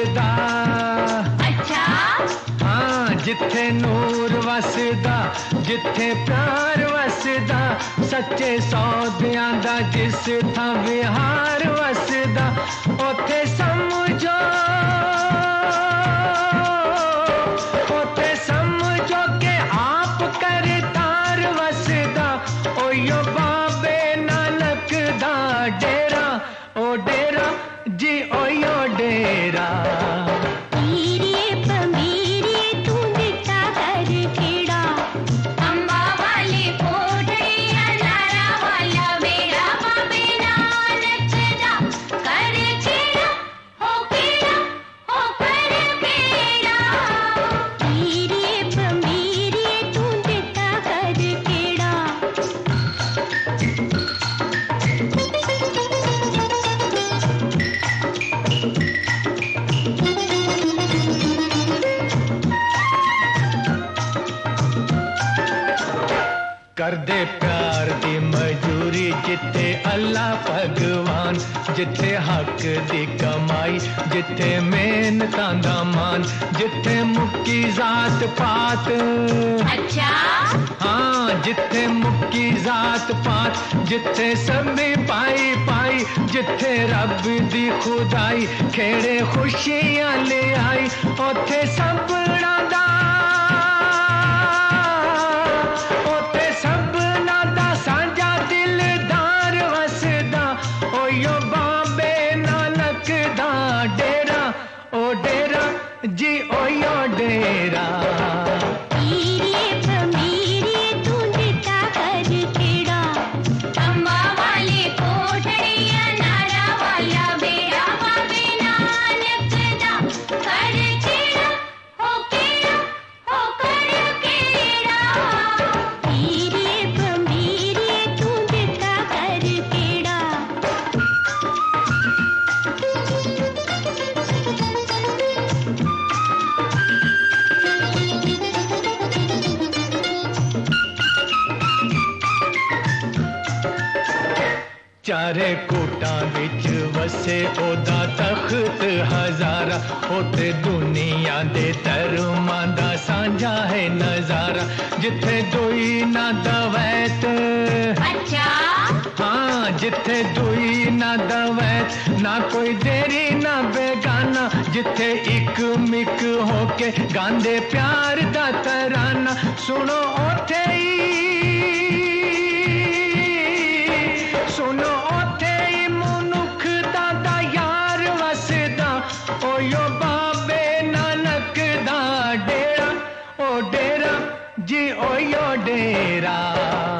वसदा। अच्छा हाँ जिथे नूर वसदा, जिथे प्यार वसदा, सच्चे सौदियां दा जिस थां विहार वसदा, ओथे समझो, ओथे समझो के आप करतार वसदा। ओयो बाबे नानक दा डेरा, ओ डेरा जी ओयो डेरा। कर दे प्यार दी मजूरी जिथे अल्लाह भगवान, जिथे हक दी कमाई, जिथे मेहनतां दा मान, जिथे मुक्की जात पात। अच्छा हाँ जिथे मुक्की जात पात, जिथे सभी पाई पाई, जिथे रब दी खुदाई खेड़े खुशियां ले आई, ओथे सबना दा, ओथे सबना दा साझा दिलदार वसदा। ओयो बाबे नानक दा डेरा, ओ डेरा जी ओयो डेरा। चारे कोटां विच वसे ओदा तख्त हजारा, ओते दुनिया दे धर्मां दा सांझा है नजारा, जिथे दुई ना दवैत। अच्छा हाँ जिथे दुई ना दवैत, ना कोई देरी ना बेगाना, जिथे इक मिक होके गांदे प्यार दा तराना। सुनो ओथे सुनो ओथे मनुख दा यार वसदा। ओयो बाबे नानक दा डेरा, ओ डेरा जी ओयो डेरा।